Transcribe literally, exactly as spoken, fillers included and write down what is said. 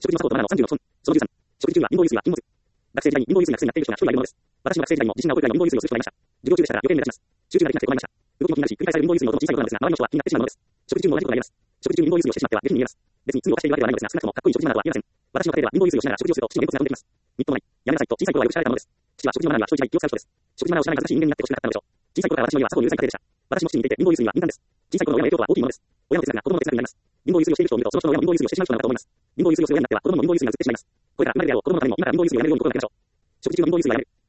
食事のサポートななのさんじゅうろくほん。そのじゅうさん。食事中は貧乏ゆすりは禁物。学生時代に貧乏ゆすりが苦になっている人が一人はいるものです。私も学生時代にも自信が多いくらいの貧乏ゆすりをする人がいました。授業中でしたら余計に目立ちます。集中ができなくて困りました。動きも気になるし、繰り返される貧乏ゆすりの音も小さいことなのですが、周りの人は気になってしまうものです。食事中も同じことがあります。食事中に貧乏ゆすりをしてしまっては下品に見えます。別に罪を犯しているわけではないのですが、少なくともかっこいい食事マナーはありません。私の家庭では貧乏ゆすりをしながら食事をすると父のげんこつが飛んできます。みっともない。やめなさいと小さい頃はよく知られたものです。父は食事のマナーには人一倍気を使う人です。食事のマナーを知らない恥ずかしい人間になってほしくなかったのでしょう。小さい頃から私の家は作法にうるさい家庭でした。私も父に似ていて貧乏ゆすりは敏感です。小さい頃の親の影響とは大きいものです。親の哲学が子供の哲学になります。貧乏ゆすりをしている人を見ると、その人の親も貧乏ゆすりをしてしまう人なのだと思います。貧乏ゆすりをする親になっては子供も貧乏ゆすりが移ってしまいます。これから生まれるであろう子供のためにも今から貧乏ゆすりをやめるように心がけましょう。食事中の貧乏ゆすりをやめる。